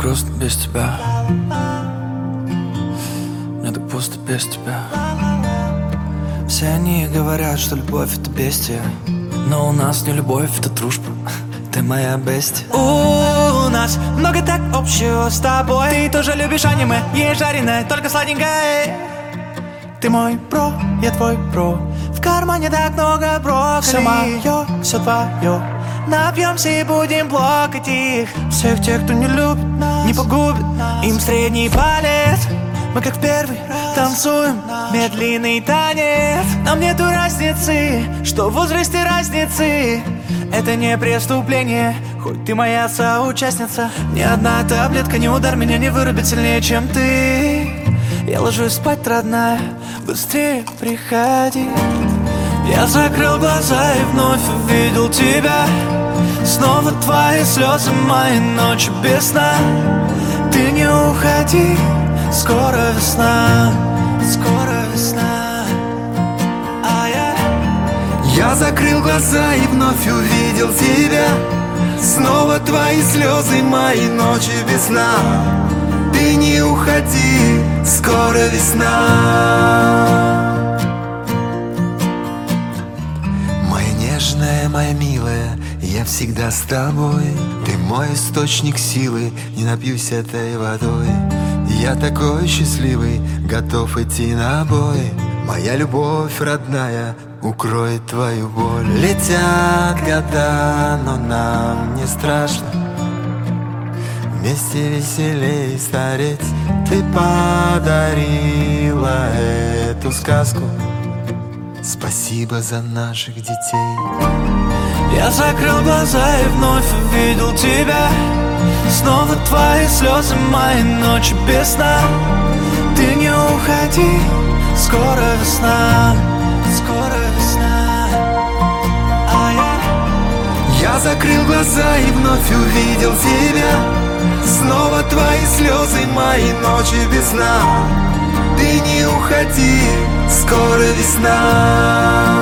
грустно без тебя. Мне так пусто без тебя. Все они говорят, что любовь это бестия, но у нас не любовь, это дружба. Ты моя бестия. У нас много так общего с тобой. Ты тоже любишь аниме, ешь жареное, только сладенькое. Ты мой бро, я твой бро. В кармане так много брокколи. Все мое, все твое. Напьемся и будем плакать их. Всех тех, кто не любит, не погубит им средний палец. Мы как в первый танцуем медленный танец. Нам нету разницы, что в возрасте разницы. Это не преступление, хоть ты моя соучастница. Ни одна таблетка, ни удар меня не вырубит сильнее, чем ты. Я ложусь спать, родная, быстрее приходи. Я закрыл глаза и вновь увидел тебя. Снова твои слезы, мои ночи без сна. Ты не уходи, скоро весна, скоро весна. Я закрыл глаза и вновь увидел тебя. Снова твои слезы, мои ночи без сна. Ты не уходи, скоро весна. Моя нежная, моя милая, я всегда с тобой. Ты мой источник силы, не напьюсь этой водой. Я такой счастливый, готов идти на бой. Моя любовь родная укроет твою боль. Летят года, но нам не страшно. Вместе веселей стареть. Ты подарила эту сказку. Спасибо за наших детей. Я закрыл глаза и вновь увидел тебя. Снова твои слезы, мои ночи без сна. Ты не уходи, скоро весна, скоро весна. Я закрыл глаза и вновь увидел тебя. Снова твои слезы, мои ночи без сна. Ты не уходи, скоро весна.